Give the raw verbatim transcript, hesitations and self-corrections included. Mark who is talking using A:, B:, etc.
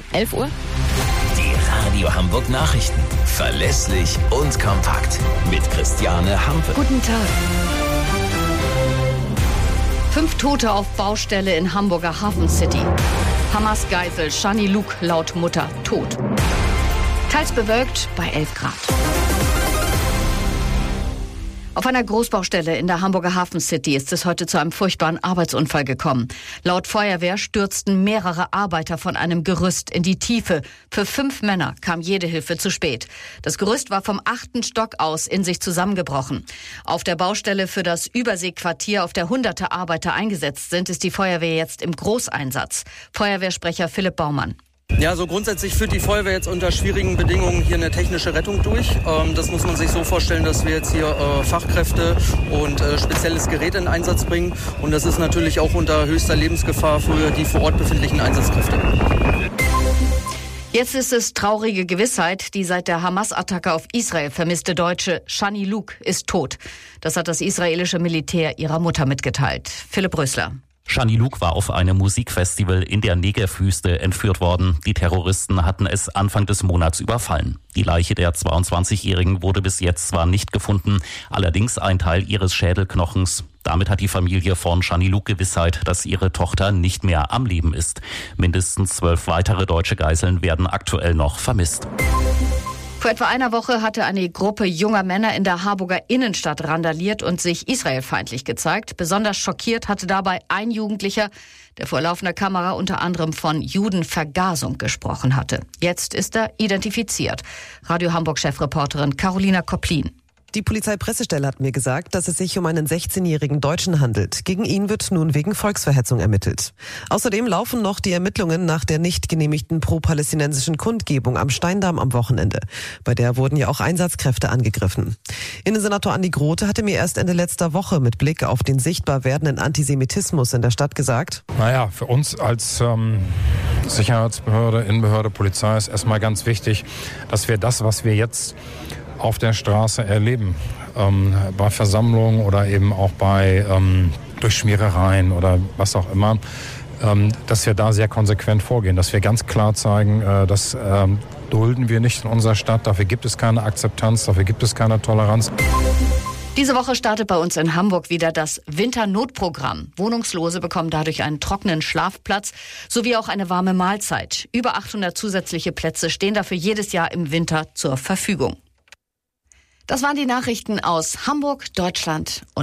A: elf Uhr.
B: Die Radio Hamburg Nachrichten. Verlässlich und kompakt. Mit Christiane Hampe.
A: Guten Tag. Fünf Tote auf Baustelle in Hamburger Hafen City. Hamas-Geisel Shani Louk laut Mutter tot. Teils bewölkt bei elf Grad. Auf einer Großbaustelle in der Hamburger Hafen City ist es heute zu einem furchtbaren Arbeitsunfall gekommen. Laut Feuerwehr stürzten mehrere Arbeiter von einem Gerüst in die Tiefe. Für fünf Männer kam jede Hilfe zu spät. Das Gerüst war vom achten Stock aus in sich zusammengebrochen. Auf der Baustelle für das Überseequartier, auf der hunderte Arbeiter eingesetzt sind, ist die Feuerwehr jetzt im Großeinsatz. Feuerwehrsprecher Philipp Baumann.
C: Ja, so grundsätzlich führt die Feuerwehr jetzt unter schwierigen Bedingungen hier eine technische Rettung durch. Ähm, das muss man sich so vorstellen, dass wir jetzt hier äh, Fachkräfte und äh, spezielles Gerät in Einsatz bringen. Und das ist natürlich auch unter höchster Lebensgefahr für die vor Ort befindlichen Einsatzkräfte.
A: Jetzt ist es traurige Gewissheit, die seit der Hamas-Attacke auf Israel vermisste Deutsche Shani Louk ist tot. Das hat das israelische Militär ihrer Mutter mitgeteilt. Philipp Rösler.
D: Shani Louk war auf einem Musikfestival in der Negev-Wüste entführt worden. Die Terroristen hatten es Anfang des Monats überfallen. Die Leiche der zweiundzwanzigjährigen wurde bis jetzt zwar nicht gefunden, allerdings ein Teil ihres Schädelknochens. Damit hat die Familie von Shani Louk Gewissheit, dass ihre Tochter nicht mehr am Leben ist. Mindestens zwölf weitere deutsche Geiseln werden aktuell noch vermisst.
A: Vor etwa einer Woche hatte eine Gruppe junger Männer in der Harburger Innenstadt randaliert und sich israelfeindlich gezeigt. Besonders schockiert hatte dabei ein Jugendlicher, der vor laufender Kamera unter anderem von Judenvergasung gesprochen hatte. Jetzt ist er identifiziert. Radio Hamburg-Chefreporterin Carolina Koplin.
E: Die Polizeipressestelle hat mir gesagt, dass es sich um einen sechzehnjährigen Deutschen handelt. Gegen ihn wird nun wegen Volksverhetzung ermittelt. Außerdem laufen noch die Ermittlungen nach der nicht genehmigten pro-palästinensischen Kundgebung am Steindamm am Wochenende. Bei der wurden ja auch Einsatzkräfte angegriffen. Innensenator Andi Grote hatte mir erst Ende letzter Woche mit Blick auf den sichtbar werdenden Antisemitismus in der Stadt gesagt:
F: Naja, für uns als ähm, Sicherheitsbehörde, Innenbehörde, Polizei ist erstmal ganz wichtig, dass wir das, was wir jetzt auf der Straße erleben, ähm, bei Versammlungen oder eben auch bei ähm, Durchschmierereien oder was auch immer, ähm, dass wir da sehr konsequent vorgehen, dass wir ganz klar zeigen, äh, das ähm, dulden wir nicht in unserer Stadt, dafür gibt es keine Akzeptanz, dafür gibt es keine Toleranz.
A: Diese Woche startet bei uns in Hamburg wieder das Winternotprogramm. Wohnungslose bekommen dadurch einen trockenen Schlafplatz sowie auch eine warme Mahlzeit. Über achthundert zusätzliche Plätze stehen dafür jedes Jahr im Winter zur Verfügung. Das waren die Nachrichten aus Hamburg, Deutschland und